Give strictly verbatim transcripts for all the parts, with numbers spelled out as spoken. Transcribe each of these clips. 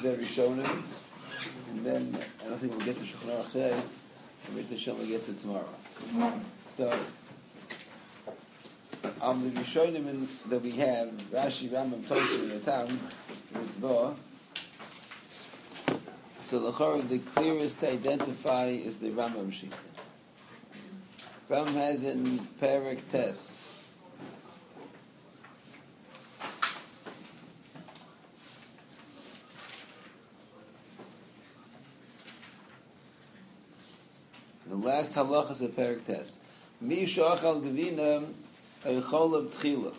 the Rishonim, and then I don't think we'll get to Shulchan Aruch today, and Rit Hashem we'll get to tomorrow. So, um, the Rishonim that we have, Rashi, Rambam, Tosha, Yatam, Ritva. So the Chor, the clearest to identify is the Rambam Shita. Rambam has in Perek Tes. The last halachas of Perek Tes. Mi shachal gevina eichol b'tchila.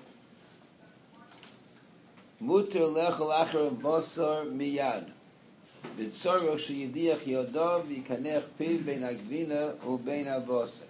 Muter lechol acher basar miyad. V'tzorach sheyidiach yodav yikanech piv bein hagvina u'bein habasar.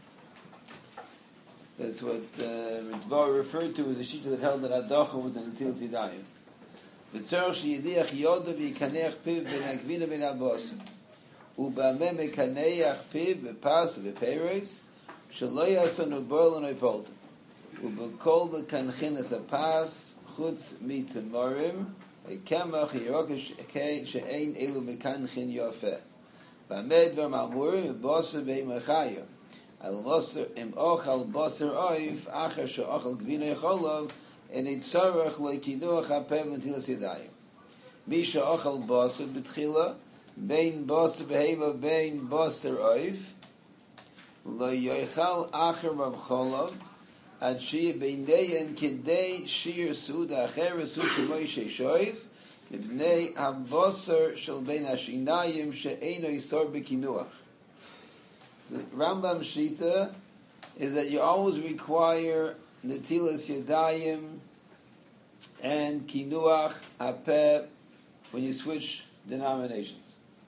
That's what uh, Ritva referred to as a shita that held that Adacha was an Netilas Yadayim. V'tzorach sheyidiach yodav yikanech piv bein hagvina bein habasar. Uba'ameh mekaneach piv b'pas v'peiros shelo yasan u'bor l'noipolta. Uba'kol b'kanchinas hapas chutz mitamorim kemach yirokish she'ein elu mekanchin yofeh. Ba'amed v'ma'amurim v'bosar be'imachayim. Al basar im ochal basar oif acher she'ochal gvina yecholov en itzarach le'kinuach ha'peh v'netilas yadayim. Mi she'ochal basar b'tchila Bein basar behema bein basar oif lo yochal acher b'cholov ad shir beineyen kidei shir suda acher su shemoi sheishois ibnei habasar shel bein hashinayim she'eino yisor b'kinuach. The Rambam Shita is that you always require netilas yadayim and kinuach hapeh when you switch denominations.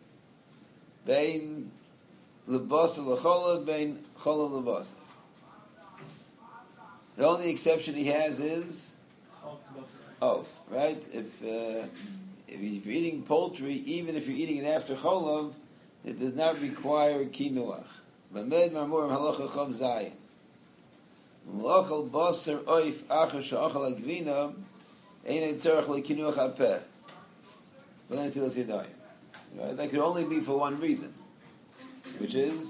Bein lebasa lechola, bein chola lebasa. The only exception he has is oaf, right? If uh, if you're eating poultry, even if you're eating it after cholav, it does not require kinuach. Bamed marmurim halacha chav zayin. Melachal basar oif acher she'achal agvina ein tzarich lekinuach hapeh. V'len netilas yadayim. Right? That could only be for one reason, which is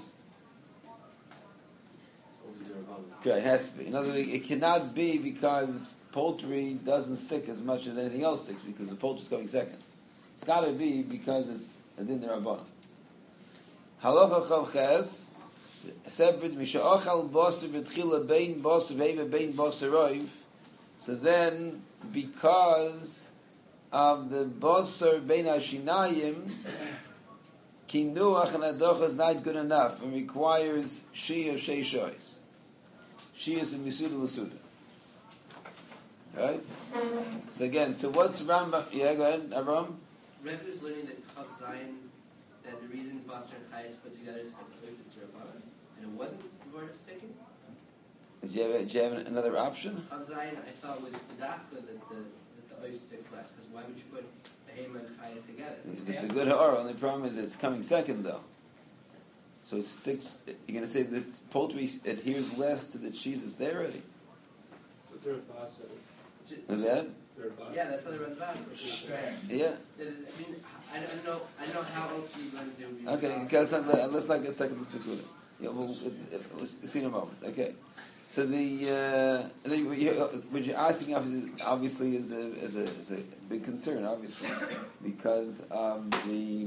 okay. It has to be. In other words, it cannot be because poultry doesn't stick as much as anything else sticks because the poultry is coming second. It's got to be because it's a din derabbanan. Halacha chav ches separate misha'achal basar b'tchila bein basar v'eva bein basar oif. So then, because of the basar bein hashinayim, kinuach and adocha is not good enough and requires shia sheishois. Shia is a misuda l'suda. Right? So again, so what's Rambam? Yeah, go ahead, Avram. Rebbe is learning that Chav Zayin, that the reason basar and chayes put together is because of oif is derabbanan, and it wasn't the word of sticking. Did you have, did you have another option? Chav Zayin, I thought was dafka that the the oif sticks less, because why would you put behema and chaya together? It's, it's a good ha'ara. Only problem is it's coming second though. So it sticks. You're going to say this poultry adheres less to the cheese that's there already. That's what third boss says. Is that? Third boss. Yeah, that's how they run the boss. Yeah. I mean, I don't know. I don't know how else we learn there would be. Okay. Okay. Let's not. Let's not get second. Let's stick with it. Yeah. We'll, it, it, we'll see in a moment. Okay. So the uh, what you're asking obviously is a, is a is a big concern, obviously, because of the.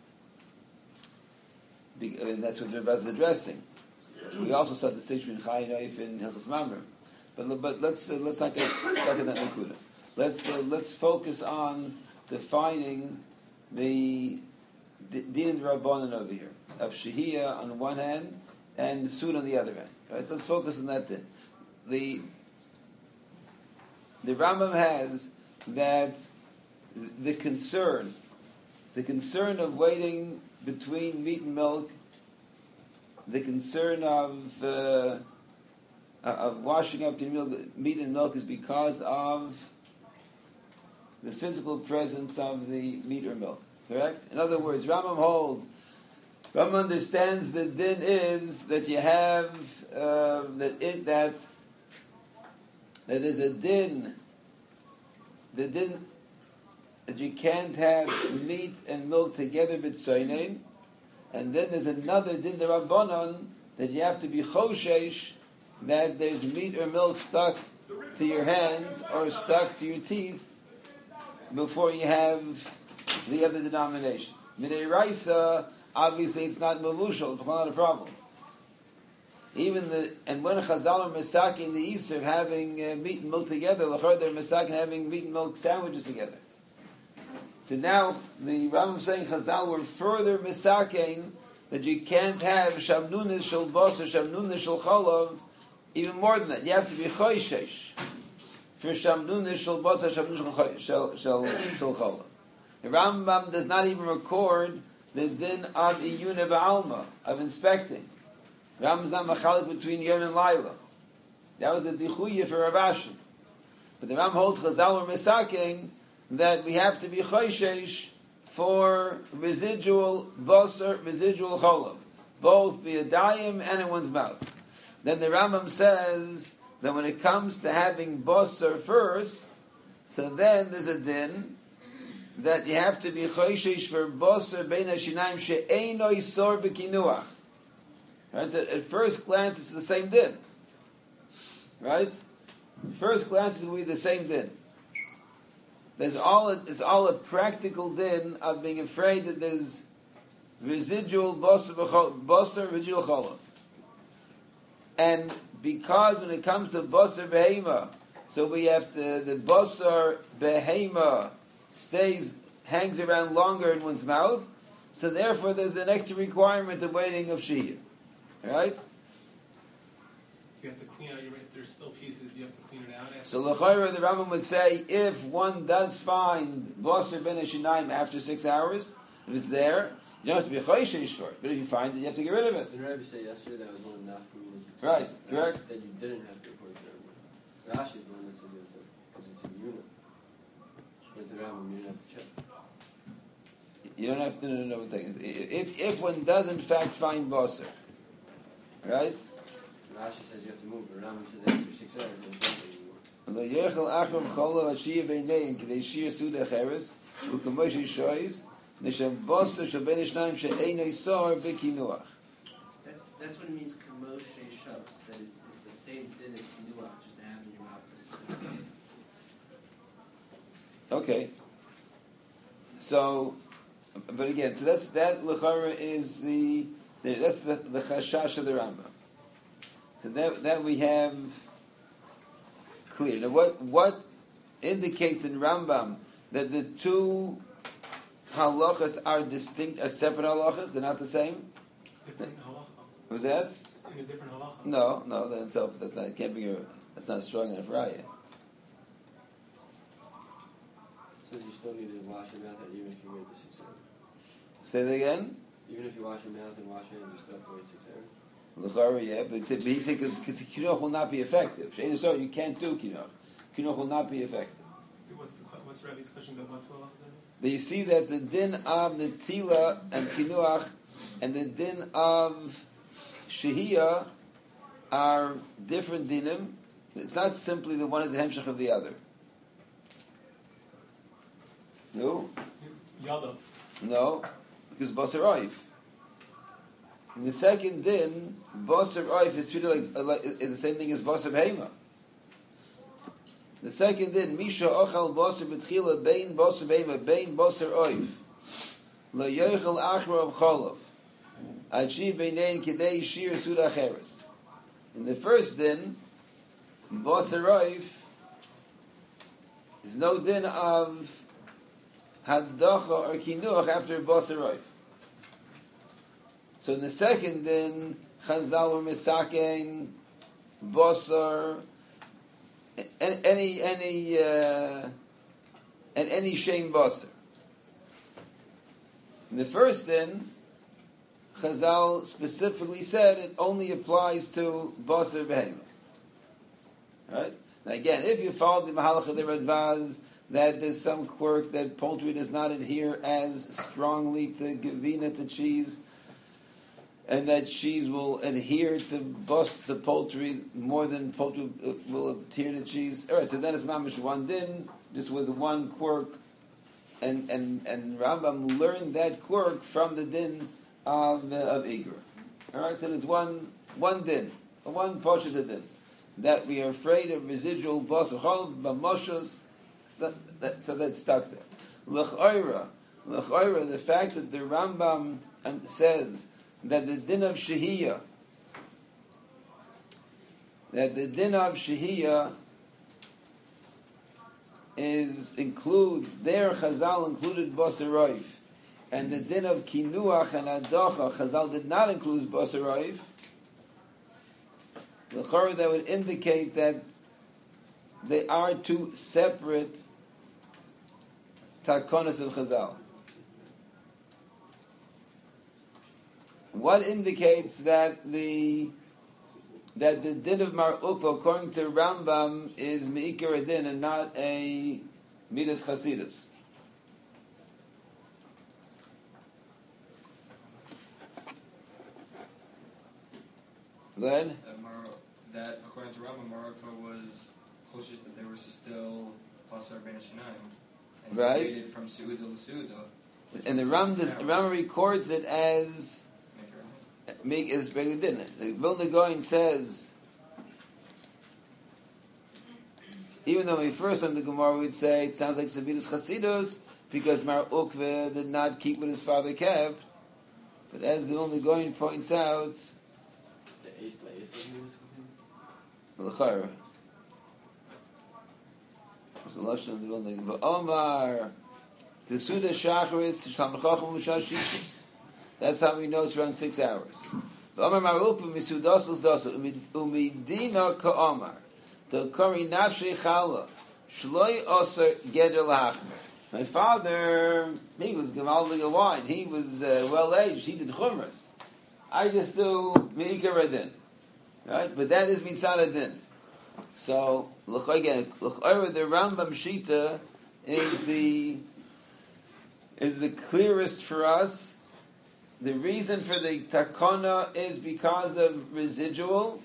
I mean, that's what Rebbe is addressing. We also saw the situation in Chayin Oif in Hilchos Mamrim, but but let's uh, let's not get stuck in that nakuda. Let's uh, let's focus on defining the din and rabbanan over here of shehiyah on one hand and sud on the other hand. Right? So let's focus on that then. The the Rambam has that the concern, the concern of waiting between meat and milk, the concern of uh, of washing up the milk, meat and milk is because of the physical presence of the meat or milk. Correct? In other words, Rambam holds. Rambam understands that din is that you have uh, that it that that is a din. The din that you can't have meat and milk together b'tzoynein, and then there's another din d'Rabbanan that you have to be choshesh that there's meat or milk stuck to your hands or stuck to your teeth before you have the other denomination. Midei Raisa, obviously it's not mavushal, it's not a problem. Even the and when Chazal are misakin the Easter of having uh, meat and milk together, l'chor they're misakin having meat and milk sandwiches together. So now the Rambam is saying Chazal were further misakin that you can't have shamnunis shel basar, shamnunis shel chalav, even more than that. You have to be choishesh for shamnunis shel basar, shamnunis shel shel shel chalav. The Rambam does not even record the din of iyuna ba'alma, of inspecting. Rambam is not machalik between Yom and Laila. That was a dichuya for Rav Ashi. But the Rambam holds Chazal or Mesaking that we have to be choishesh for residual basar, residual cholav, both b'yadayim and in one's mouth. Then the Rambam says that when it comes to having basar first, so then there's a din that you have to be choishesh for basar bein hashinaim she'eino yisor b'kinuach. Right? At first glance, it's the same din. Right? First glance, it will be the same din. There's all a, it's all a practical din of being afraid that there's residual basar, residual cholav. And because when it comes to basar behema, so we have to, the basar behema stays, hangs around longer in one's mouth, so therefore there's an extra requirement of waiting of shiyah. Right? You have to clean out your, if there's still pieces, you have to clean it out after. So l'chayra, the Rambam would say, if one does find basar ben hashinaim after six hours, if it's there, you don't have to be choishesh for it. But if you find it, you have to get rid of it. The Rabbi said yesterday that was one of the nafkamim. Right, correct. That you didn't have to report to Rashi is the one that said you have to, because it's a unit. But the Rambam, you don't have to check. You don't have to know what taking. If if one does in fact find basar, right? Rashi says you have to move, but Rambam said after six hours you don't have to anymore. Lo yechel achram chola hashiyah beinein k'dei shir suda cheres u'kamosh yishoyis nishem basar shel ben hashnaim she'eino yisor b'kinuach. That's that's what it means. Kamosh shavs. That it's it's the same din as kinuach, just to have in your mouth. Okay. So, but again, so that's that l'chara is the, the that's the the chashash of the Rambam. So that that we have clear. Now, what what indicates in Rambam that the two halachas are distinct, are separate halachas? They're not the same. Different halacha. Was that? In a different halacha. No, no. That itself, that's not. It can't be. A, that's not strong enough raya. It says you still need to wash your mouth even if you wait the six hours. Say that again. Even if you wash your mouth and wash your hands, you still have to wait six hours. L'chara, yeah, but, it's, but he said because kinuch will not be effective. Shein so you can't do kinuch. Kinuch will not be effective. What's the what's Rabbi's question about what to halacha? But you see that the din of the tila and kinuach and the din of shehiyah are different dinim. It's not simply the one is the hemshech of the other. No, Yadav. no, because basar oif. In the second din, basar oif is treated like, like is the same thing as basar behema. The second din, misha ochal basar betchila bein basar behema bein basar oif lo yochel achra of cholav achi beinein kedei shir suda cheres. In the first din, basar oif is no din of hadacha or kinuach after basar oif. So in the second din, chazal or misaken, basar, any any uh, and any shame basar. In the first din, chazal specifically said it only applies to basar behema. Right? Now again, if you follow the mahalach of the Radbaz, that there's some quirk that poultry does not adhere as strongly to gavina, to cheese, and that cheese will adhere to bust the poultry more than poultry will adhere to cheese. All right, so then it's mamish one din, just with one quirk and and and Rambam learned that quirk from the din of uh, of Igur. All right, that is one one din, one portion of the din, that we are afraid of residual basar chol b'moshos. So that, so that's stuck there. L'ch'oira, l'ch'oira, the fact that the Rambam says that the din of shehiyah, that the din of shehiyah is includes their Chazal included basar roif, and the din of kinuach and adacha Chazal did not include basar roif. L'ch'oira, that would indicate that they are two separate takonas of Chazal. What indicates that the that the din of Mar Ukva, according to Rambam, is meikar din and not a midas chasidus? Go ahead. That, Mar- that according to Rambam, Mar Ukva was closest that there was still pasar ben Shinayim, and Right. he waited from Seuda to Seuda. And the Ram, the Rambam records it as make is big din. The Vilna Gaon says, even though we first on the Gemara would say it sounds like Savidas Chasidus because Mar Ukva did not keep what his father kept, but as the Vilna Gaon points out, The ace like ace l'chayra. There's a lashon of the Vilna Gaon. Omar, the Suda Shacharis Shlam Chacham Mushah Shishis. That's how we know it's around six hours. Omar Mar Ukva misudasos dasos umidina ka'omar to kari nafshei chala shloi oser geder lahachmer. My father, he was gemaldig wine. He was uh, well aged. He did chumras. I just do meikar adin, right? But that is mitzad adin. So again, the Rambam Shita is the is the clearest for us. The reason for the takana is because of residual.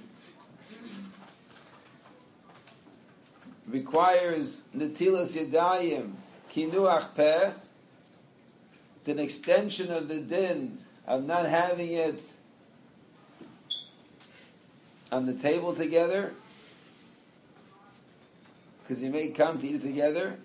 Requires netilas yadayim kinuach peh. It's an extension of the din of not having it on the table together, because you may come to eat it together.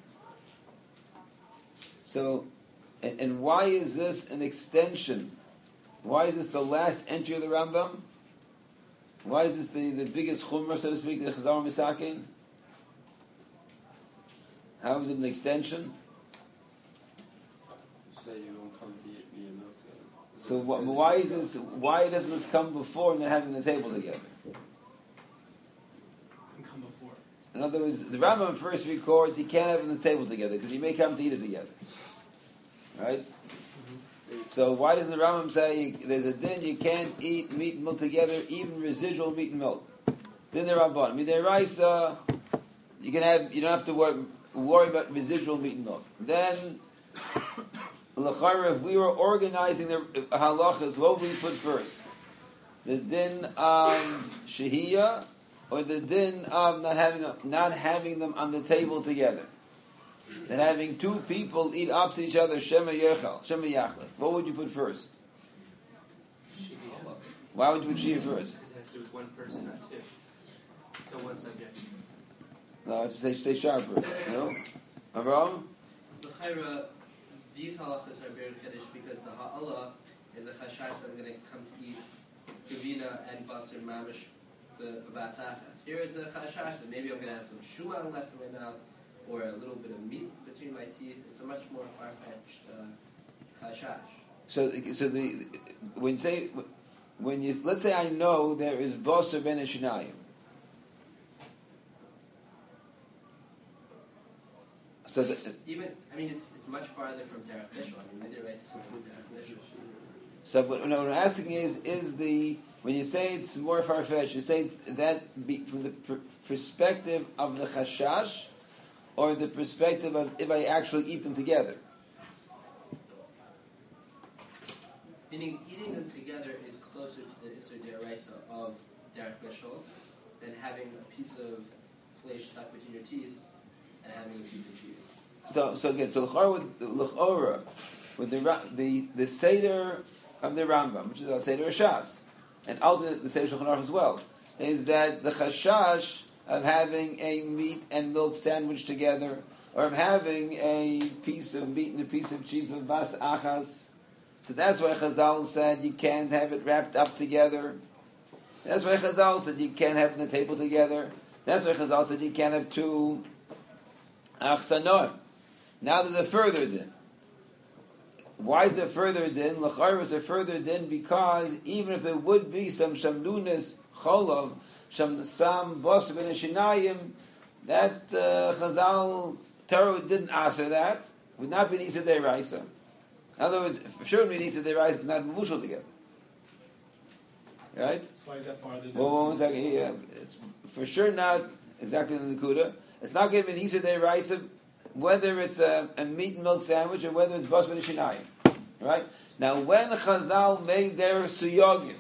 So, and, and why is this an extension? Why is this the last entry of the Rambam? Why is this the, the biggest chumrah, so to speak, the Chazar Misakin? How is it an extension? Say you don't come to eat me enough. So wh- why is this? Why doesn't this come before and then having the table together? And come before. In other words, the Rambam first records he can't have them on the table together because you may come to eat it together, right? So why doesn't the Rambam say there's a din you can't eat meat and milk together, even residual meat and milk? Din the Rabban, midiraisa, you can have you don't have to worry, worry about residual meat and milk. Then, l'chayra, if we were organizing the halachas, what would we put first? The din of shehiyah or the din of not having not having them on the table together? That having two people eat opposite each other, Shema Yechal, Shema Yachlet. What would you put first? Why would you put Shia first? Because it has to do with one person, not two. So one subject. No, it's say stay sharper. No, Avraham. L'chayra, these halachas are very chiddush because the ha'ala is a chashash that I'm going to come to eat gavina and basar mamish b'basachas. Here is a chashash that maybe I'm going to have some shuman left in my mouth or a little bit of meat between my teeth. It's a much more far-fetched uh, chashash. So, so the when you say when you let's say I know there is basar ben shinayim. So the, Even, I mean, it's it's much farther from Terach Bishul. I mean, Midir Rice is from Terach Bishul. so what, what I'm asking is is the when you say it's more far fetched, you say it's that be, from the pr- perspective of the chashash, or the perspective of if I actually eat them together. Meaning, eating them together is closer to the Isser Deraisa of Derech Bishul than having a piece of flesh stuck between your teeth and having a piece of cheese. So, so again, so l'chora with l'chora with the Ra- the the seder of the Rambam, which is our seder Shas, and ultimately the seder Shulchan Aruch as well, is that the chashash of having a meat and milk sandwich together, or of having a piece of meat and a piece of cheese with bas achas. So that's why Chazal said you can't have it wrapped up together. That's why Chazal said you can't have it on the table together. That's why Chazal said you can't have two achsanor. Now there's a further din. Why is there further din? L'chayr is a further din because even if there would be some shamnunis cholov, some some bosser ben shinayim, that uh, Chazal Torah didn't answer that, would not be nisa deiraisa. In other words, for sure it nisa deiraisa because not mushal together. Right? Why is that part of the Well, one second. Yeah, it's for sure not exactly the Nakuda. It's not going to be nisa deiraisa whether it's a, a meat and milk sandwich or whether it's bas ben shinayim. Right? Now, when Chazal made their suyogim,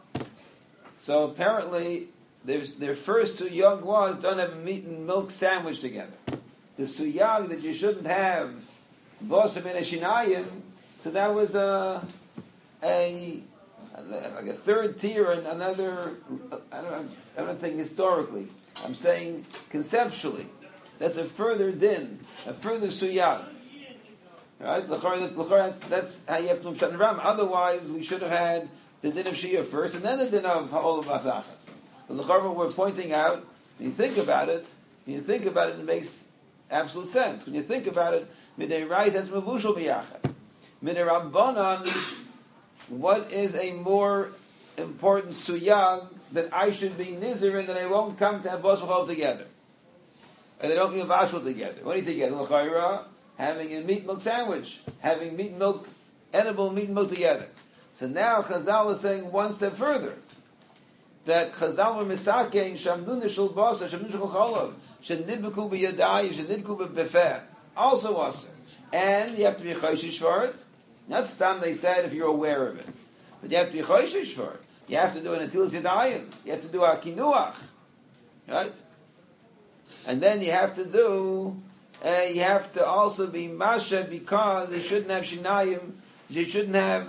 so apparently their, their first suyog was don't have a meat and milk sandwich together. The suyag that you shouldn't have bas ben shinayim, so that was a a like a third tier and another. I don't I don't think historically. I'm saying conceptually. That's a further din, a further suyag. Right? That's, that's how you have to understand the Ram. Otherwise, we should have had the din of Shia first, and then the din of Ha'ol of Basachas. But what we're pointing out, when you think about it, when you think about it, it makes absolute sense. When you think about it, Midei Rais has Mavushal B'yachad. Midei Rabbanan, what is a more important suyag that I should be nizir and that I won't come to have Bosachol together? And they don't be Mavashal together. What do you think? L'chayra, having a meat milk sandwich, having meat and milk, edible meat and milk together. So now Chazal is saying one step further, that Chazal were misakein shamnu nishul basa shamnu nishul cholov shenidbeku b'yadai shenidbeku b'befeh also also, and you have to be choishish for it. Not stam they said if you're aware of it, but you have to be choishish for it. You have to do an atilas yadayim. You have to do a kinuach, right? And then you have to do. Uh, you have to also be masha because they shouldn't have shinayim. You shouldn't have.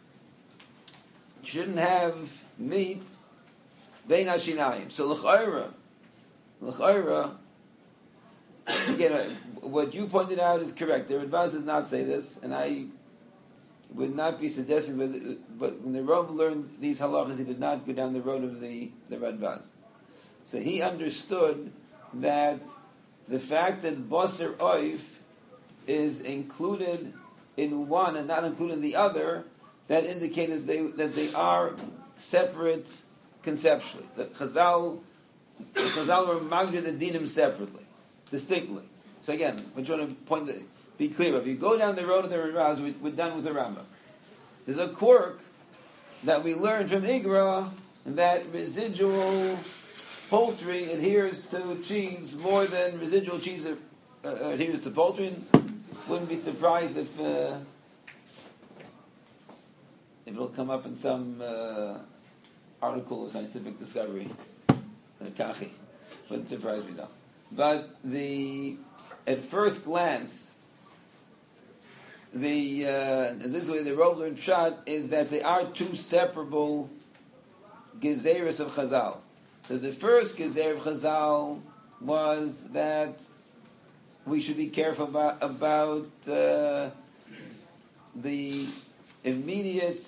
Shouldn't have meat. Bein hashinayim. So l'chayra, l'chayra. Again, uh, what you pointed out is correct. The Radbaz does not say this, and I would not be suggesting. But, but when the Rav learned these halachas, he did not go down the road of the the Radbaz. So he understood that the fact that Basar Oif is included in one and not included in the other, that indicated they, that they are separate conceptually. That Chazal, Chazal were magid the dinim separately, distinctly. So again, I just want to point that, be clear. If you go down the road of the Raz, we, we're done with the Rambam. There's a quirk that we learned from Igra that residual poultry adheres to cheese more than residual cheese uh, adheres to poultry. And wouldn't be surprised if uh, if it'll come up in some uh, article or scientific discovery. Uh, Kachi wouldn't surprise me though. But the at first glance, the uh, and this way the Rover and Pshat is that they are two separable gezeres of Chazal. So the first gezer of Chazal was that we should be careful about, about uh, the immediate,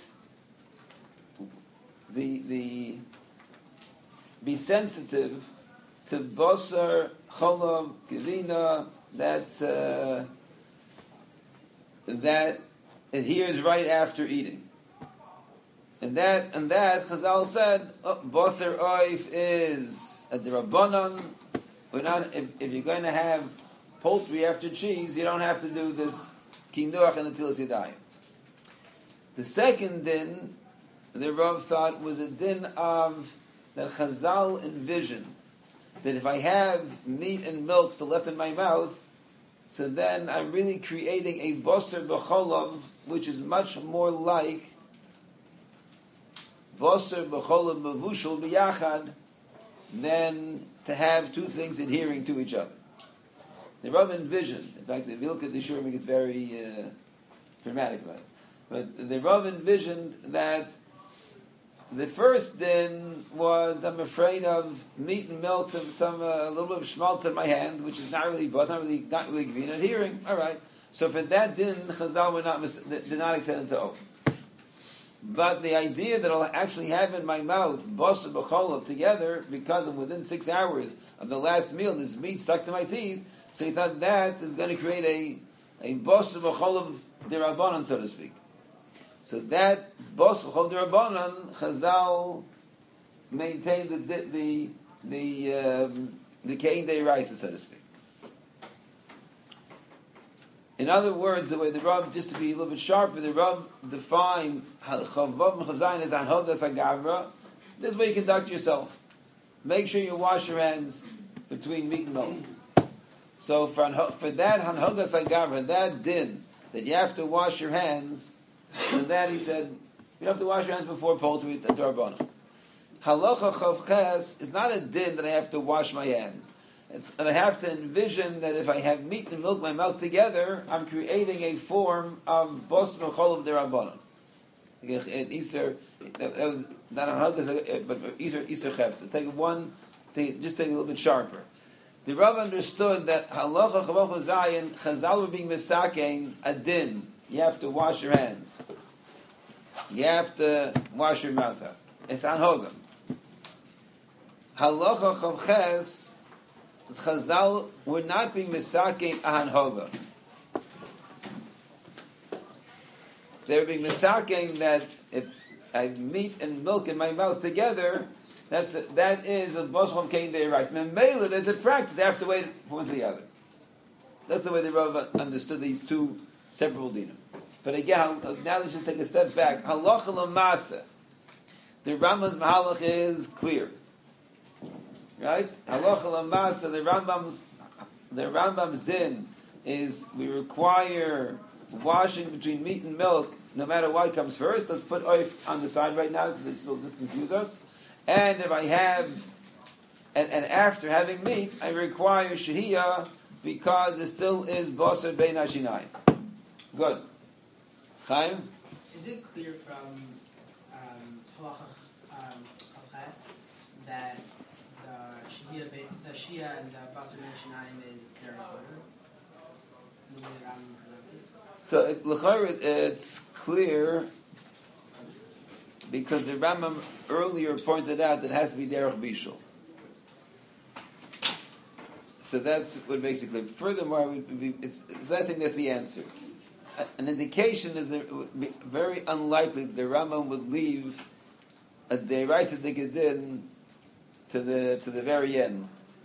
the the be sensitive to basar, cholov, gevina. That's uh, that adheres right after eating. And that, and that, Chazal said, oh, Basar Oif is a D'Rabbanan. We're not, if, if you're going to have poultry after cheese, you don't have to do this Kinuach and Atilas Yadayim. The second din, the Rav thought, was a din of, that Chazal envisioned, that if I have meat and milk still left in my mouth, so then I'm really creating a Basar B'cholav, which is much more like Basar b'cholav mavushal b'yachad than to have two things adhering to each other. The Rav envisioned, in fact, the Vilka Dishurmi gets very uh, dramatic about it. But the Rav envisioned that the first din was, I'm afraid of meat and milk, some, some uh, a little bit of schmaltz in my hand, which is not really, but not really, not really gvina. Hearing, all right. So for that din, Chazal were not did not extend to oath. But the idea that I'll actually have in my mouth basa b'cholov together, because I'm within six hours of the last meal, this meat stuck to my teeth. So he thought that is going to create a a basa b'cholov derabanan, so to speak. So that basa b'cholov derabanan, Chazal maintained the the the um, the kein deiraisa, so to speak. In other words, the way the Rav, just to be a little bit sharper, the Rav defined chavav mechavzayin as anhogas agavra. This is where you conduct yourself. Make sure you wash your hands between meat and milk. So for, for that anhogas agavra, that din, that you have to wash your hands, and that he said, you have to wash your hands before poultry, it's a darbana. Halacha chavches is not a din that I have to wash my hands. It's, and I have to envision that if I have meat and milk in my mouth together, I'm creating a form of bos v'chol derabanan. In Easter, that, that was not a halacha, but Easter Easter chef. So take one, take, just take a little bit sharper. The Rav understood that halacha chavav zayin Chazal were being misakein a din. You have to wash your hands. You have to wash your mouth out. It's anhogam. Halacha chavches. Chazal were not being misakein ahan hoga. They were being misakein that if I have meat and milk in my mouth together, that's a, that is a boshom kein day right. Memela, there's a practice. I have to wait for one to the other. That's the way the Rav understood these two separate dinim. But again, now let's just take a step back. Halacha l'masa. The Rambam's mahalach is clear. Right? Halacha l'masa, the Rambam's the Rambam's din is we require washing between meat and milk, no matter what comes first. Let's put oif on the side right now because it'll just confuse us. And if I have, and, and after having meat, I require shehiyah because it still is basar bein hashinayim. Good. Chaim? Is it clear from um, halacha um, chavches that the Shia, the Shia and the Basar Ben Shinayim is their order? The way the Rambam presents it? So it, l'chayr, it's clear because the Rambam earlier pointed out that it has to be derech bishul. So that's what makes it clear. Furthermore, it would be, it's, it's, I think that's the answer. An indication is that it would be very unlikely that the Rambam would leave a deraisa dikadin to the to the very end,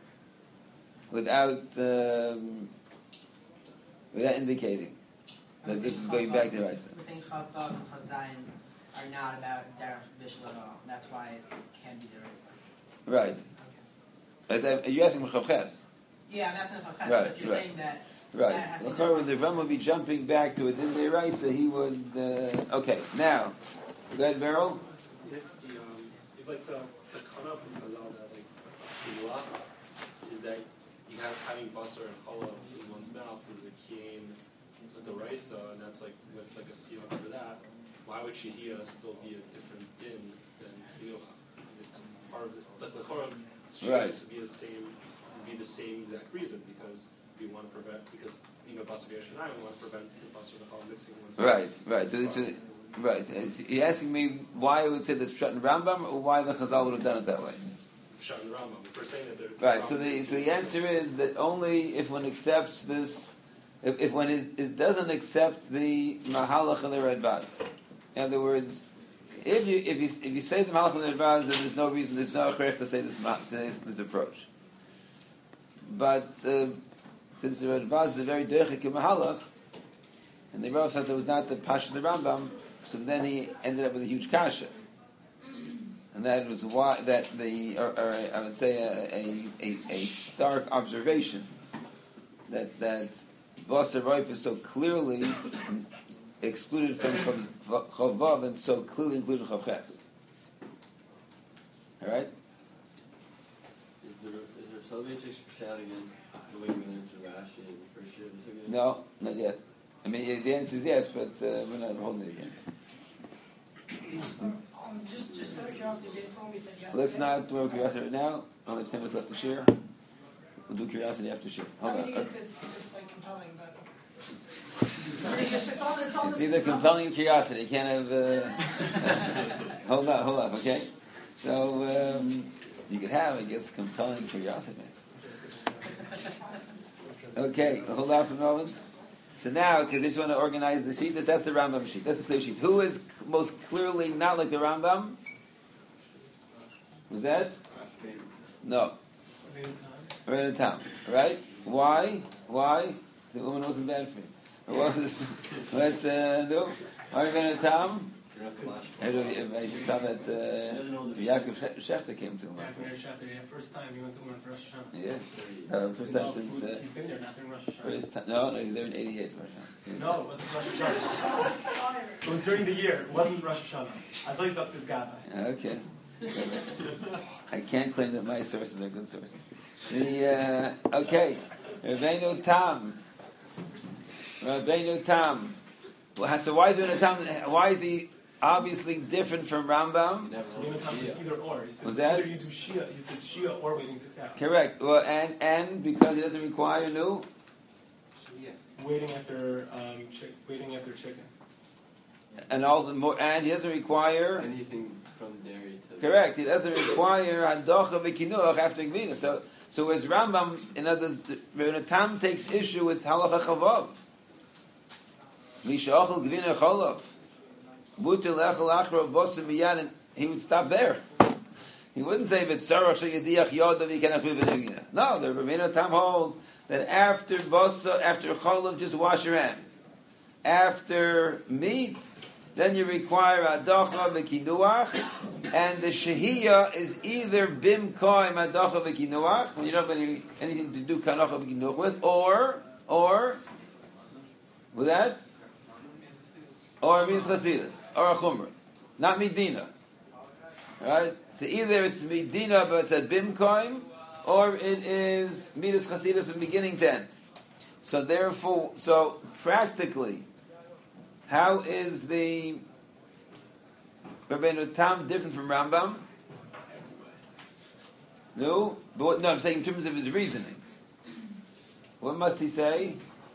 without um, without indicating that this is going back to Raisa. We're saying Chavav and Chazayin are not about Derech Bishul at all. That's why it can be Deraisa. Right. Okay. Are you asking for Chavches? Yeah, I'm asking Chavches, Right, but if you're right. saying that Right. that has to be L'chayr, when the Rambam would be jumping back to it in the Raisa, he would. Uh, okay, now, go ahead, Beryl. If the um, if like the the kana from Chazal that like the law is that you have having basar and challah in one's mouth is a kiyam with the raisa, and that's like that's like a seal for that. Why would shehiyah still be a different din than kinuha? It's part of the the chorah Right. should be the same would be the same exact reason because we want to prevent because you know basar v'yashanai we want to prevent the basar and the challah mixing in one's mouth. Right, right. So it's a, right. You're asking me why I would say this Pshat in Rambam, or why the Chazal would have done it that way. Pshat and Rambam. If we're saying that they're Right. So the so the answer is that only if one accepts this, if, if one is, it doesn't accept the Mahalach of the Radbaz. In other words, if you if you if you say the Mahalach of the Radbaz, then there's no reason, there's no achrech to say this to this, this approach. But uh, since the Radbaz is a very derechik Mahalach, and the Rav said that was not the Pasha of the Rambam, so then he ended up with a huge kasha. And that was why that the, or, or I would say a, a, a stark observation that that Basar Roif is so clearly excluded from Chavav and so clearly included Chavches. All right. Is there, is there Soloveitchik's shouting against the way we're going to Rashi and the first year of the Sugya? No, not yet. I mean, yeah, the answer is yes, but uh, we're not holding it yet. Um, just, just out of curiosity, based on what we said yesterday. Let's not do curiosity right now. Only ten minutes left to share. We'll do curiosity after share. Hold I on. mean, it's, it's, it's like compelling, but. I mean, it's, it's all, it's all It's this- either compelling or curiosity. You can't have. Uh, hold on, hold on, okay? So um, you could have, I guess, compelling curiosity. Okay, hold on for a moment. So now, because they just want to organize the sheet, that's the Rambam sheet. That's the clear sheet. Who is most clearly not like the Rambam? Was that? No. Rabbeinu Tam. Right? Why? Why? The woman wasn't bad for you. What was Let's uh, do. Why Rabbeinu Tam? I just saw that uh, Yaakov Shechter came to him. First time he went to learn for Rosh Hashanah. Yeah. Uh, first time since. Uh, He's been there, not during Rosh Hashanah. first time, no, no, he was there in eighty-eight. No, it wasn't Rosh Hashanah. It was during the year. It wasn't Rosh Hashanah. I saw he's up to his gaba. Okay. I can't claim that my sources are good sources. The uh, okay, Rabbeinu Tam. Rabbeinu Tam. Well, so why is Rabbeinu Tam? Why is he obviously different from Rambam? Rabbeinu Tam says either or. He says Was that? either you do Shia. He says Shia or waiting six hours. Correct. Well, and and because he doesn't require new. Waiting after um, chick, waiting after chicken. And also more, and he doesn't require anything from dairy to. Correct. He doesn't require hadocha v'kinuach after gvina. So, so as Rambam, in other words, Rabbeinu Tam takes issue with halacha chavav. Misha ochel gvina cholav. Muter lechel achra bosim miyad, and he would stop there. He wouldn't say v'tzarach sheyadiach yodav yikanach b'v'negina. No, the Rabbeinu Tam holds that after bosa, after cholav, just wash your hands. After meat, then you require adacha v'kinuach, and the shehiyah is either bimkoim adacha v'kinuach, when you don't have any, anything to do kanacha v'kinuach with, or, or, with that, or means chasidus, or a chumrah, not midina. Right? So either it's midina, but it's at bimkoim, or it is midas chasidus from beginning to end. So therefore, so practically, how is the Rabbeinu Tam different from Rambam? No, but what, no, I'm saying in terms of his reasoning. What must he say?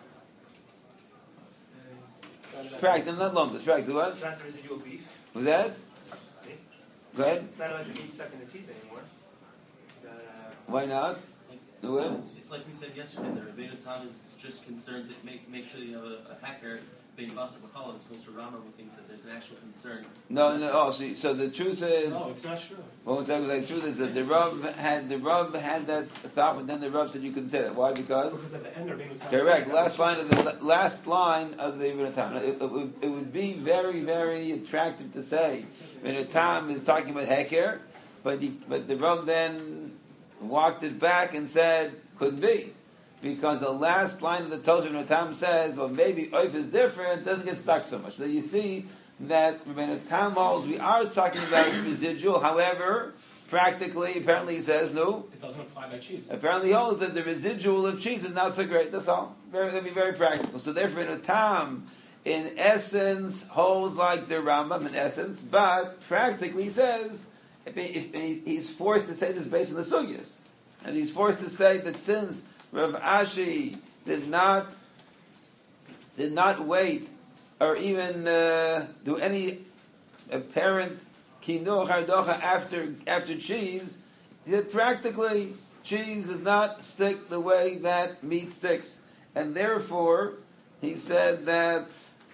Practice, not lumps. Practice what? It's not the residual beef. Was that? Go ahead. It's not like the meat stuck in the teeth anymore. Uh, Why not? Do it. It's, it's like we said yesterday. The Rabbeinu Tam is just concerned to make make sure that you have a, a hacker being Basa B'Chala as opposed to Rama, who thinks that there's an actual concern. No, no. Oh, so, so the truth is. No, it's not true. What was that? The truth is that the Rav had the Rav had that thought, but then the Rav said you couldn't say that. Why? Because. Because at the end, Rabbeinu Tam Correct. says Last that- line of the last line of the Rabbeinu Tam. It, it, would, it would be very, very attractive to say Rabbeinu Tam is talking about Heker, but he, but the Rav then walked it back and said couldn't be. Because the last line of the Torah Rabbeinu Tam says, well, maybe Oif is different, doesn't get stuck so much. So you see that Rabbeinu Tam holds, we are talking about residual, however, practically, apparently he says, no. It doesn't apply by cheese. Apparently he holds that the residual of cheese is not so great, that's all. Very, that'd be very practical. So therefore, Rabbeinu Tam, in essence, holds like the Rambam in essence, but practically he says, if, he, if he, he's forced to say this based on the sugyas, and he's forced to say that since Rav Ashi did not did not wait or even uh, do any apparent kinuch hardocha after after cheese, that practically cheese does not stick the way that meat sticks, and therefore he said that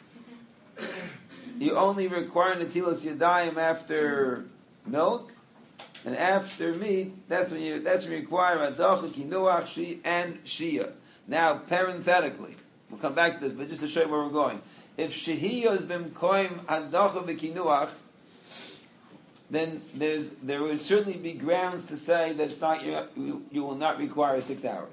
you only require netilas yadayim after milk. And after meat, that's when you that's when you require adacha, kinuach, shi, and shia. Now, parenthetically, we'll come back to this, but just to show you where we're going. If shehiyah has been koim adacha v'kinuach, then there's there would certainly be grounds to say that it's not you, you will not require six hours.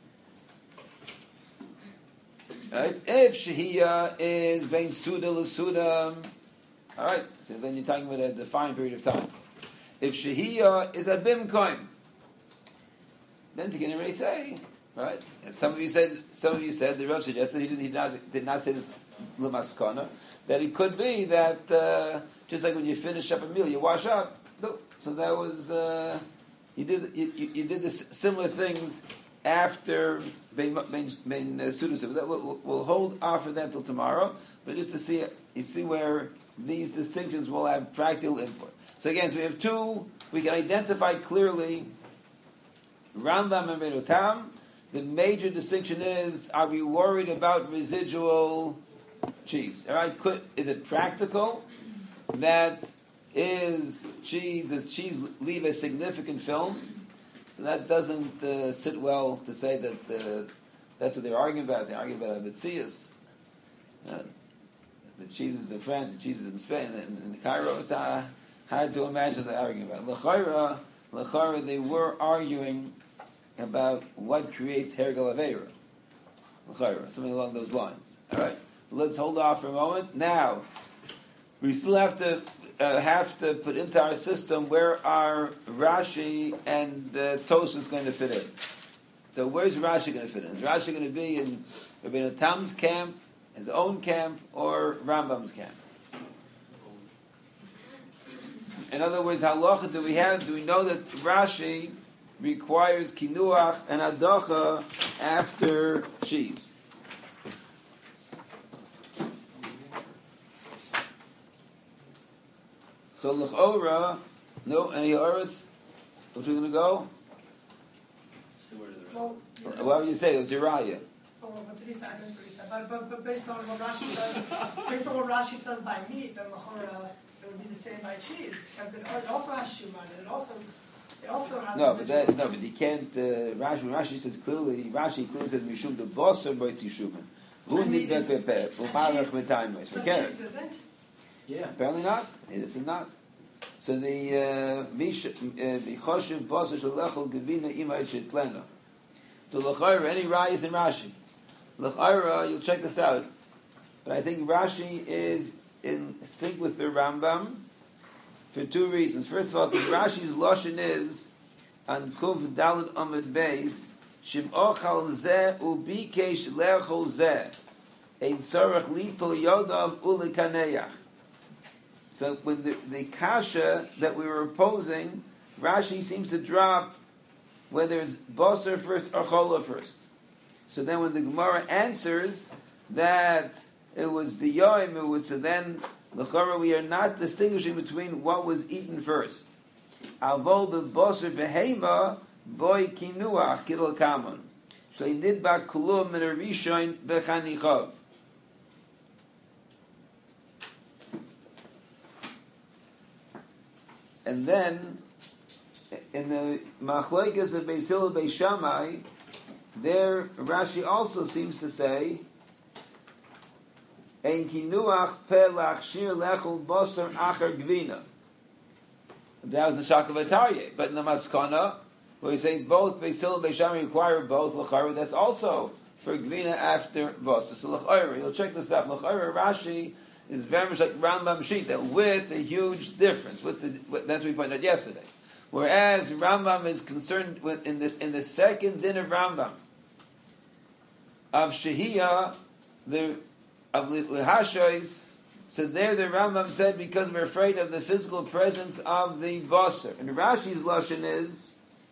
Right? If shehiyah is bein suda l'suda, all right. So then you're talking about a defined period of time. If shehiyah is a bimkoim, then you can already say, right? And some of you said, some of you said the Rav suggested he did, he not, did not say this l'maskana, that it could be that uh, just like when you finish up a meal, you wash up. No, so that was uh, you did you, you, you did this similar things after bein bein sudas. That we'll, we'll hold off for that till tomorrow, but just to see you see where these distinctions will have practical input. So again, so we have two. We can identify clearly Rambam and Benutam. The major distinction is: are we worried about residual cheese? All right, could is it practical that is cheese? Does cheese leave a significant film? So that doesn't uh, sit well to say that uh, that's what they're arguing about. They're arguing about Amitzias. Uh, the cheeses in France, the cheeses in Spain, in, in Cairo. It's uh, hard to imagine they're arguing about. L'chayra, l'chayra, they were arguing about what creates Hergel Aveira. L'chayra, something along those lines. All right, let's hold off for a moment. Now, we still have to uh, have to put into our system where our Rashi and uh, Tosafos going to fit in. So where's Rashi going to fit in? Is Rashi going to be in Rabbeinu Tam's camp, his own camp, or Rambam's camp? In other words, halacha do we have? Do we know that Rashi requires kinuach and adacha after cheese? So l'chora, no, any oras? Which we're going to go? Well, What would you say? It was Uriah. oh, what did he say? I missed what he said. But, but, but based on what Rashi says, based on what Rashi says by meat, then l'chora, it would be the same by cheese because it, it also has shuman and it also it also has. No, but that, no, but you can't. Uh, Rashi, Rashi says clearly. Rashi clearly says mishum the boser b'itzi shuman. Who need that prepare? U'parach b'taimes. But cheese isn't. Yeah. Apparently not. It is not. So the Michoshev Boser Shalechel Gevina Imay Shetlena. So l'chayra, any rayas in Rashi. L'chayra, you'll check this out. But I think Rashi is in sync with the Rambam for two reasons. First of all, because Rashi's lashon is on Kuv Dalet Amud Beis Shiv'ochal Zeh Ubikesh Le'chol Zeh Ein Tzorach Litol Yodav Ulekaneach. So when the, the kasha that we were opposing, Rashi seems to drop whether it's Basar first or Chola first. So then when the Gemara answers that it was Biyoim, it was, so then l'chara we are not distinguishing between what was eaten first. Avol b'Basar behema boy kinuach kidol kamon. Shlei nidbak kulum min arishoin bechanichav. And then, in the Machlokes of Beis Hillel Beis Shammai, there Rashi also seems to say, "Ein kinuach pelach shir lechol basar achar gvina." That was the Shakavatariye. But in the Maskana, where you say both Beis Hillel Beis Shammai require both l'chayra, that's also for gvina after basar. So l'chayra, you'll check this out. L'chayra Rashi is very much like Rambam Shita, with a huge difference. With the with, that's what we pointed out yesterday. Whereas Rambam is concerned with in the in the second din of Rambam of Shehiyah, the of Lihashois. So there, the Rambam said because we're afraid of the physical presence of the basar. And Rashi's lashon is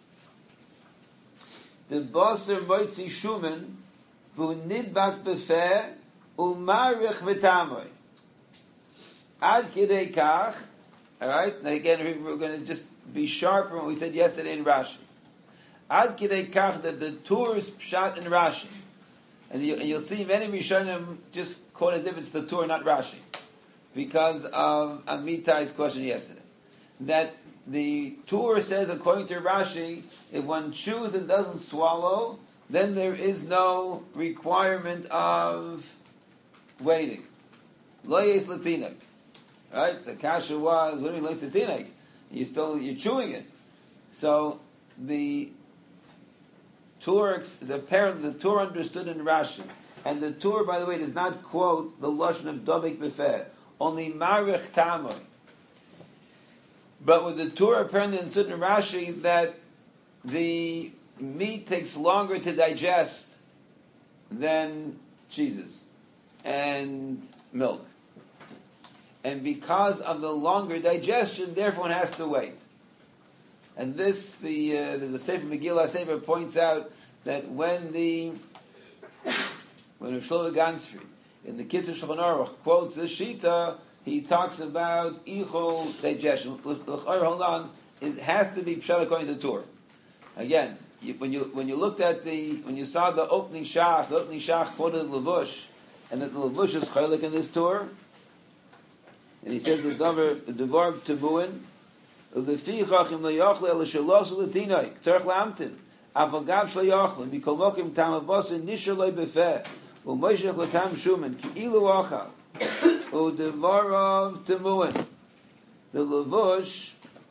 the basar moitzi shuman v'u nidbak befeh umarich v'tamoy. Ad kidei kach, all right. Now again, we're going to just be sharper than what we said yesterday in Rashi. Ad kidei kach that the Tur is pshat in Rashi, and, you, and you'll see many Rishonim just quote as if it's the Tur, not Rashi, because of Amitai's question yesterday. That the Tur says, according to Rashi, if one chews and doesn't swallow, then there is no requirement of waiting. Lo yes latinak. Right? The kasha was, what do you mean, latinak? You're still, you're chewing it. So, the Tur, the parent, the Tur understood in Rashi. And the Tur, by the way, does not quote the lashon of Dobik Befeh. Only Marich Tamoy. But with the Tur apparently understood in Rashi that the meat takes longer to digest than cheeses and milk. And because of the longer digestion, therefore one has to wait. And this, the uh, the Sefer Megillah Sefer points out that when the when Rav Shlomo Gansfried in the Kitzur Shulchan Aruch quotes this Shita, he talks about ichol digestion. Hold on, it has to be pshat according to the Torah. Again, you, when you when you looked at the when you saw the opening shach, the opening shach quoted the Levush, and that the Levush is chaylik in this Torah, and he says the davar the davar tebuin. Ulefichach im loyachle el shalos uletinoy terch lamtin avagav shlo yachle mikol mokim tamavos nishaloi befeh umoishach latam shumen ki ilu achal udevarav temuin. The Levush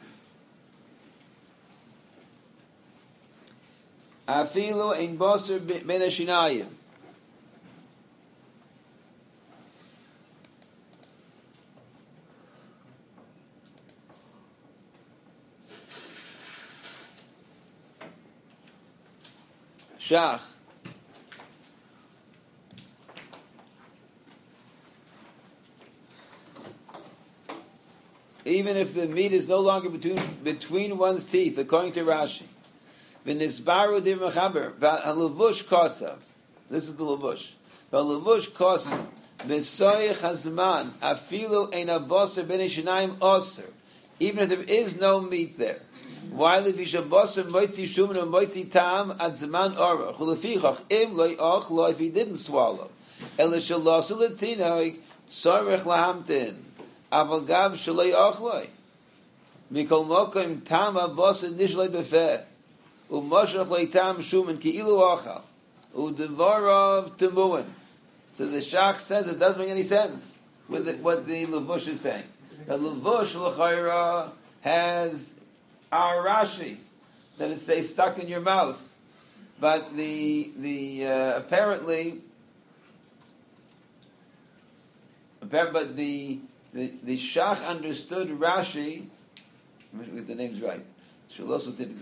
afilu ein boser ben hashinayim. Shach. Even if the meat is no longer between between one's teeth, according to Rashi, v'nisbaru dir mechaber v'halevush kosav. This is the levush. V'halevush kosav v'soyich hazman afilu ein aboser ben shinayim oser. Even if there is no meat there. While if Yishabosem moitzi shumen or moitzi tam at zaman orach, ulefichach im loy och lo if he didn't swallow, ele shalosu letinoik tzorech lahamtin, aval gav shaloy och loy, mikol mokim tam abosem nishloi befeh, umoshach loy tam shumen ki ilu ochal, udevarav temuin. So the Shach says it doesn't make any sense with the, what the Levush is saying. The Levush l'chayra has our Rashi, that it stays stuck in your mouth, but the the uh, apparently, but the the the Shach understood Rashi. Let me get the names right. No,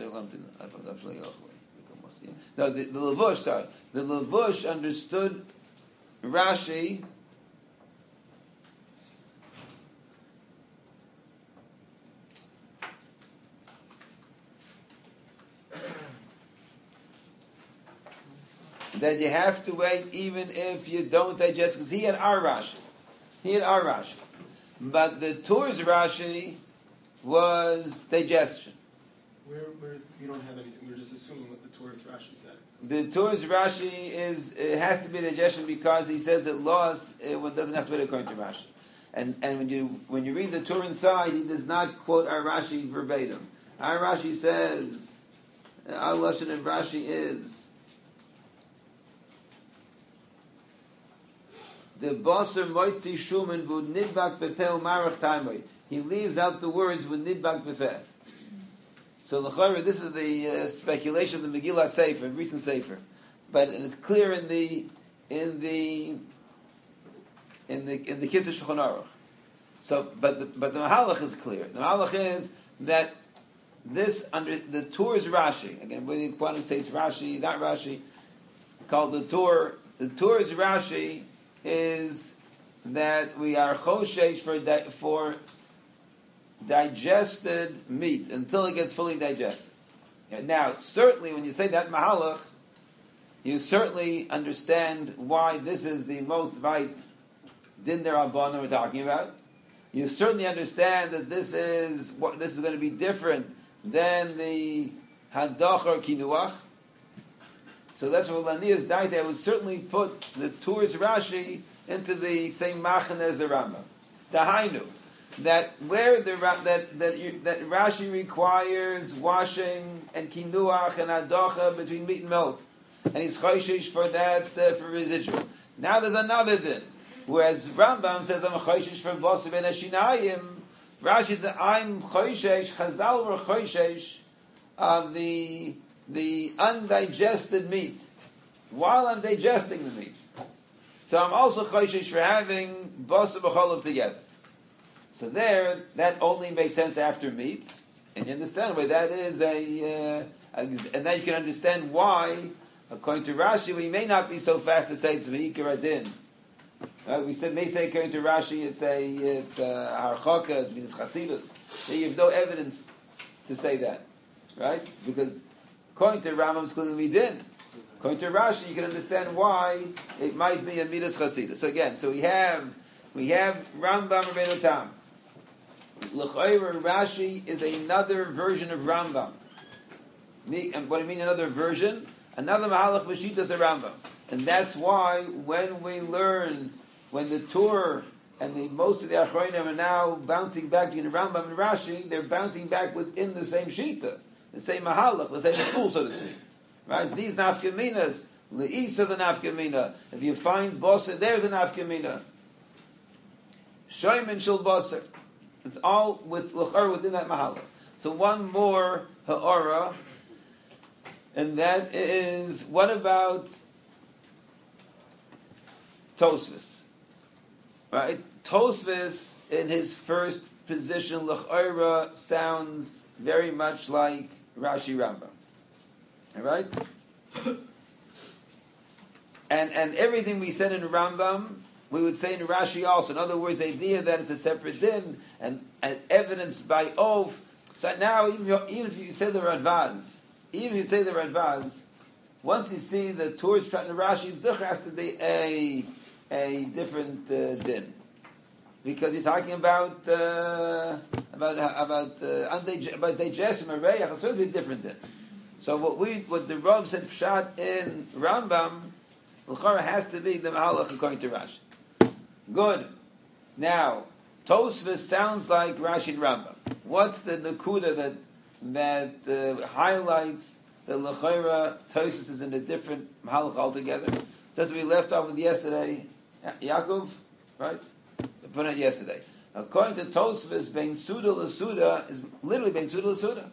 the, the Levush. Sorry, the Levush understood Rashi. That you have to wait even if you don't digest, because he had our Rashi. He had our Rashi. But the Torah's Rashi was digestion. Where, where you don't have anything, we're just assuming what the Torah's Rashi said. The Torah's Rashi is, it has to be digestion because he says that loss, it one doesn't have to wait according to Rashi. And and when you when you read the Torah inside, he does not quote our Rashi verbatim. Our Rashi says, our Lashon of Rashi is, the Basar Moitzi Shuman Vud Nidbak Bepeh Umarach Taimoi. He leaves out the words Vud Nidbak Bepeh. So l'chayra, this is the uh, speculation of the Megillah Sefer, recent Sefer, but it's clear in the in the in the in the Kitzur Shulchan Aruch. So, but the, but the Mahalach is clear. The Mahalach is that this under the Torah's Rashi again, whether you quantitate Rashi, that Rashi called the Torah, the Torah's Rashi is that we are choshesh for di- for digested meat until it gets fully digested. Now, certainly, when you say that mahalach, you certainly understand why this is the most vait din derabbanan we're talking about. You certainly understand that this is what this is going to be different than the hadach or kinuach. So that's what Lania's daita would certainly put the Torah's Rashi into the same machane as the Rambam. Dahainu, that where the that that you, that Rashi requires washing and kinuach and adacha between meat and milk, and he's choishish for that uh, for residual. Now there's another din, whereas Rambam says I'm choishish for basar ben hashinayim. Rashi says I'm choishish. Chazal were choishish of the the undigested meat while I'm digesting the meat. So I'm also choishish for having basar b'cholav together. So there, that only makes sense after meat, and you understand why that is a uh, and then you can understand why, according to Rashi, we may not be so fast to say it's V'ikar Adin. Right? We said, may say according to Rashi, it's a it's a harchaka, it means chasidus. You have no evidence to say that, right? Because according to Rambam, it's clearly Midin. According to Rashi, you can understand why it might be a midas chasidus. So again, so we have we have Rambam Rabbeinu Tam. L'chayra Rashi is another version of Rambam. Me, and what do I mean another version? Another Mahalach B'shitas of Rambam. And that's why when we learn, when the Tur and the most of the Achronim are now bouncing back between Rambam and Rashi, they're bouncing back within the same Shita, the same Mahalach, the same school, so to speak. Right? These Nafkaminas, Le'is is a Nafkamina. If you find Boser, there's a Nafkamina. Shoyman Shul Boser. It's all with L'char within that Mahalach. So one more Ha'ara, and that is, what about Tosfos? Right? Tosfos, in his first position, L'chara, sounds very much like Rashi Rambam. Alright? and and everything we said in Rambam, we would say in Rashi also. In other words, the idea that it's a separate din, and, and evidence by Ov. So now, even, even if you say the Radvaz, even if you say the Radvaz, once you see the Torah's prat in Rashi, Zuch has to be a a different uh, din, because you're talking about uh, about about uh, undig- about digestion or reyach. It's certainly a different din. So what we what the Rav said pshat in Rambam, l'chara has to be the Mahalach according to Rashi. Good. Now Tosfos sounds like Rashi and Rambam. What's the nakuda that that uh, highlights that l'chara Tosfos is in a different Mahalach altogether? That's what we left off with yesterday. Yaakov, right? We put it yesterday. According to Tosfos, Ben Suda L'Suda is literally Ben Suda L'Suda.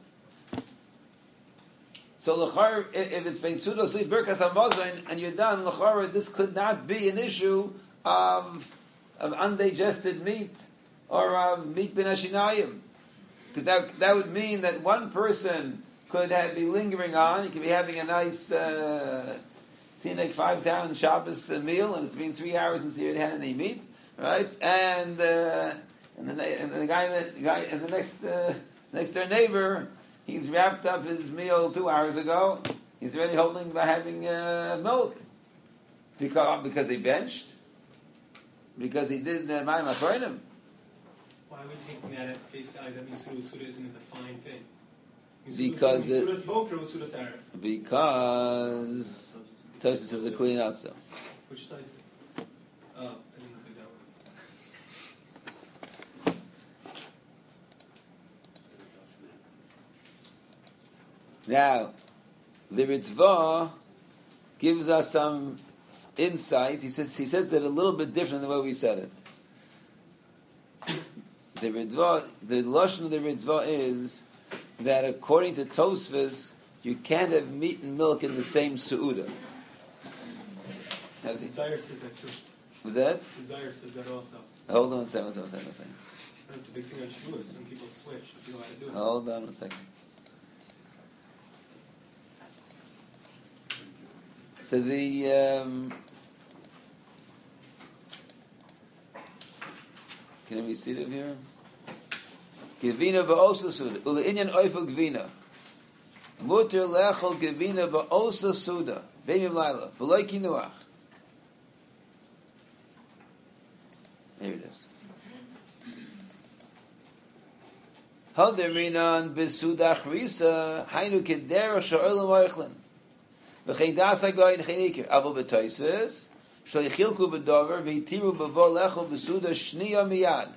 So l'char, if it's Ben Suda L'Suda, Birkas HaMazon, and you're done, l'char, this could not be an issue of, of undigested meat or of meat ben Hashinayim. Because that, that would mean that one person could have, be lingering on, he could be having a nice uh, Tinek five-town Shabbos uh, meal, and it's been three hours since he had had any meat, right? And uh, and, the, and the guy, the guy, and the next uh, next door neighbor, he's wrapped up his meal two hours ago. He's already holding by having uh, milk because because he benched, because he did uh, Mayim Achorim. Why would you think that at face value that Misuda Suda isn't a defined thing? Because it, Misuda's both or Misuda's Arab? Because Tosfos says a clean out so. Which Tosfos? Oh, I didn't think that one. Now, the Ritva gives us some insight. He says he says that a little bit different than the way we said it. The Ritva, the lashon of the Ritva is that according to Tosfos, you can't have meat and milk in the same su'uda. Desire says that too. Was that? Desire says that also. Hold on a second, hold on a second, hold on a second. That's a big thing on Shavuos when people switch. If you know how to do it. Hold on a second. So the um, can we see it here? Gevina va'osa suda ule'inyan oifa gevina muter lechol gevina va'osa suda ve'mim laila v'loi kinuach. Here it is. Haderinan besudach risa hainu kedera sha'olam oichlin v'chein das hagoyin cheinikir avol b'toisves shalichilku b'dover v'itiru b'vo lechol besuda shniya miyad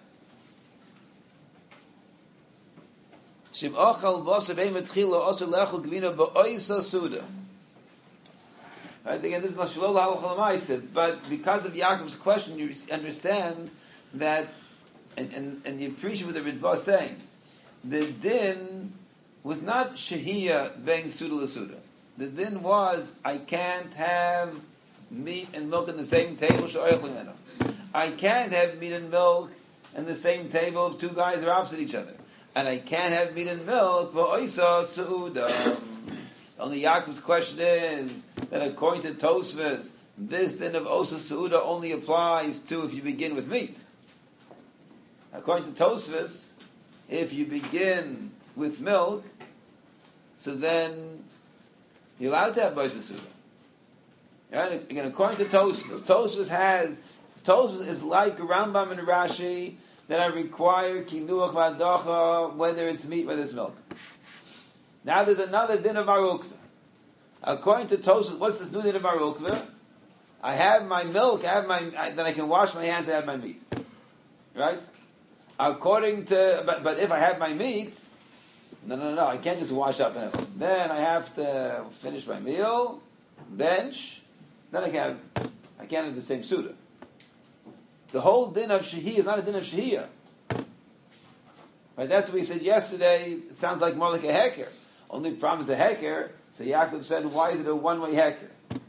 shim ochal b'osav ein metchila osir lechol gvina b'oisa suda. Right, again, this is not shalol halacha l'maaseh, but because of Yaakov's question, you understand that, and, and, and you appreciate what the Ritva is saying. The din was not shehiyah bein suda l'suda. The din was, I can't have meat and milk on the same table. I can't have meat and milk on the same table if two guys are opposite each other. And I can't have meat and milk v'oisa suda. Only Yaakov's question is that according to Tosfos, this din of Osa Su'uda only applies to if you begin with meat. According to Tosfos, if you begin with milk, so then you're allowed to have Osa Su'uda. Right? Again, according to Tosfos, Tosfos has, Tosfos is like Rambam and Rashi that I require kinuach v'adacha, whether it's meat, whether it's milk. Now there's another din of Arukva. According to Tosfos, what's this new din of Arukva? I have my milk, I have my, I, then I can wash my hands, I have my meat. Right? According to, but, but if I have my meat, no, no, no, I can't just wash up and have, then I have to finish my meal, bench, then I can have, I can't have the same Suda. The whole din of Shehiyah is not a din of Shehiyah. Right? That's what we said yesterday. It sounds like more like a heker. Only problem is the heker. So Yaakov said, why is it a one-way heker?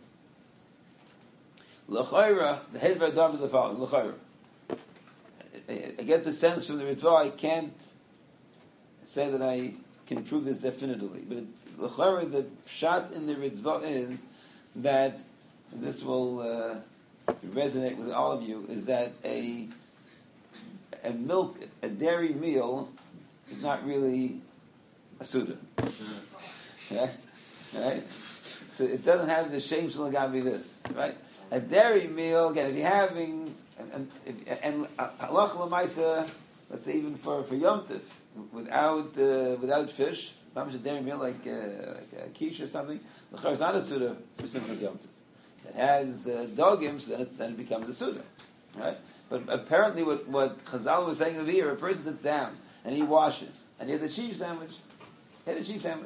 L'chayra, the head of Adam is the following. L'chayra. I get the sense from the Ritva, I can't say that I can prove this definitively. But l'chayra, the shot in the Ritva is that, and this will uh, resonate with all of you, is that a a milk, a dairy meal is not really a Suda. Right? Right? So it doesn't have the shame shalagavi this, right? A dairy meal, again, if you're having, and and halach l'maisa, let's say even for for Yom Tov, without uh, without fish, not much a dairy meal like, uh, like a quiche or something, l'char is not a Suda for Simchas Yom Tov. It has uh, dogim, so then it, then it becomes a Suda, right? But apparently, what what Chazal was saying over here, a person sits down and he washes, and he has a cheese sandwich. He had a cheese sandwich.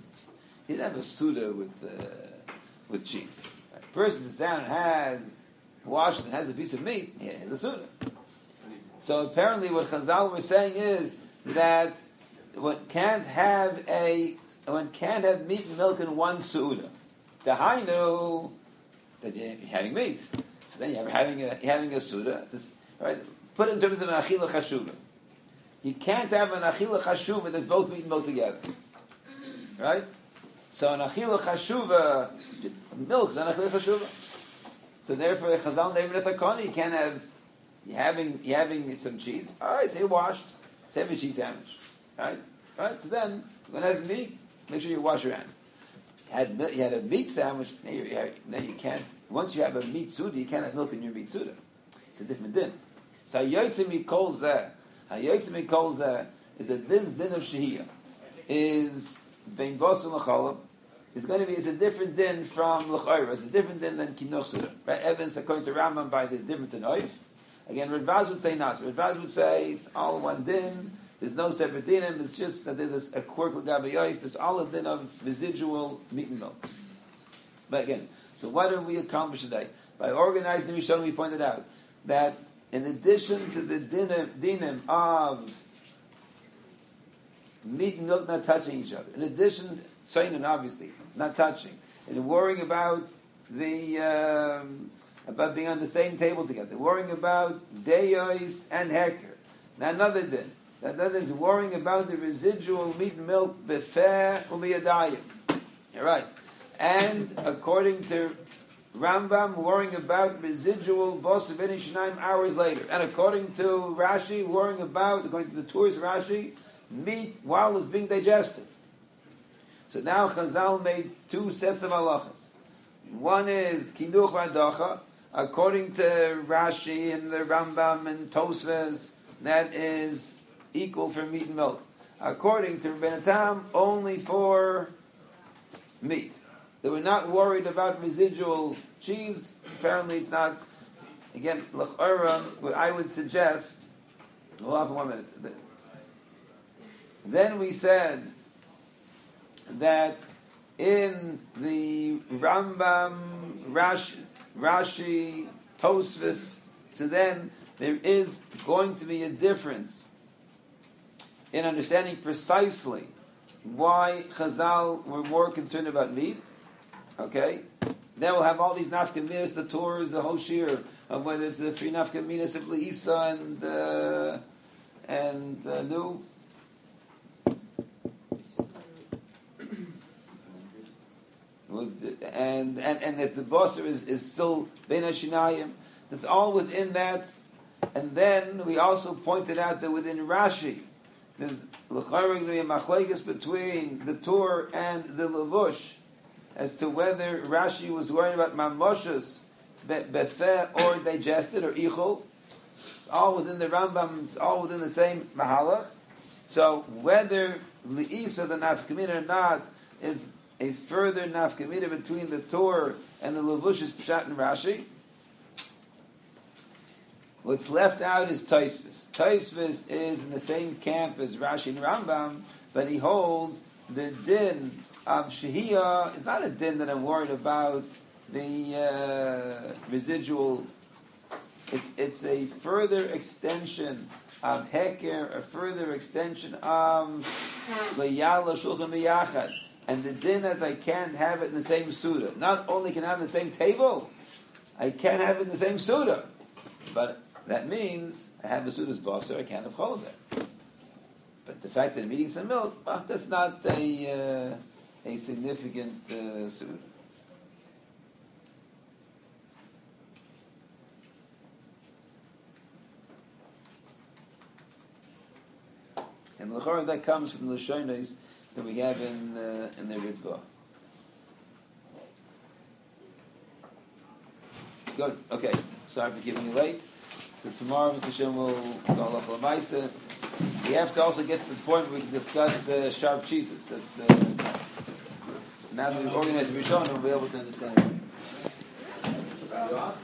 He didn't have a Suda with uh, with cheese. Right? A person sits down and has washes and has a piece of meat. He has a Suda. So apparently, what Chazal was saying is that one can't have a one can't have meat and milk in one Suda. The Hainu that you're having meat. So then you're having a you're having a Suda. Just, right? Put it in terms of an Achila Chashuva. You can't have an Achila Chashuva that's both meat and milk together. Right? So an Achila Chashuva, milk is an Achila Chashuva. So therefore, Chazal named it Takoni. You can't have, you're having, you're having some cheese. All right, say washed. Say have a cheese sandwich. Right? Right? So then, you're going to have meat. Make sure you wash your hand. You had, you had a meat sandwich. Now you, have, now you can't, once you have a meat Suda, you can't have milk in your meat Suda. It's a different din. So Yotzim Mikol Zeh. Yotzim Mikol Zeh is that this din of Shehiyah is bein Bosel L'Cholov. It's going to be, it's a different din from L'Chayra. It's a different din than Kinuch Suda. Right? Evidence according to Rambam by the different din Oif. Again, Radvaz would say not. Radvaz would say it's all one din. There's no separate dinim. It's just that there's a, a quirk l'gabe Oif. It's all a din of residual meat and milk. But again, so what did we accomplish today? By organizing the Mishnah, we pointed out that in addition to the dinim, dinim of meat and milk not touching each other, in addition, Seinen obviously, not touching, and worrying about the um, about being on the same table together, worrying about deyos and heker. Now another din, another is worrying about the residual meat and milk befer umiyadayim. You're right. And according to Rambam, worrying about residual boss of Shnaim hours later. And according to Rashi, worrying about, according to the tours of Rashi, meat while it's being digested. So now Chazal made two sets of halachas. One is Kinuch V'Adacha, according to Rashi and the Rambam and Tosfos, that is equal for meat and milk. According to Rebbeinu Tam, only for meat. They were not worried about residual cheese. Apparently it's not, again, l'chora, what I would suggest, hold on for one minute. Then we said that in the Rambam, Rashi, Rashi, Tosfos, so then there is going to be a difference in understanding precisely why Chazal were more concerned about meat. Okay? Then we'll have all these nafkaminas, the tours, the whole shir, of whether it's the three nafkaminas of Leisa and uh, and uh, Nu. with and and and if the basar is, is still bein hashinayim, that's all within that. And then we also pointed out that within Rashi, there's l'chayra going to be a machlekes between the tur and the levush as to whether Rashi was worried about mamoshus befeh or digested or ichol. All within the Rambam, it's all within the same mahalach. So whether li'is as a nafkamina or not is a further nafkamina between the tur and the levush is pshat and Rashi. What's left out is Tosfos. Tosfos is in the same camp as Rashi and Rambam, but he holds the din of Shehiyah is not a din that I'm worried about the uh, residual. It, it's a further extension of Heker, a further extension of Layala Shulchan B'Yachad. And the din is I can't have it in the same Suda. Not only can I have it in the same table, I can't have it in the same Suda. But that means I have a Suda's Basar, I can't have Chol there. But the fact that I'm eating some milk, well, that's not a, uh, a significant uh, Suda. And l'chorah that comes from the Lashonos that we have in uh, in the Ritva. Good. Okay. Sorry for keeping you late. So tomorrow, Mister Hashem will go off Lamaisa. We have to also get to the point where we can discuss uh, sharp cheeses. That's uh, now that we've organized Rishon, we'll be able to understand it.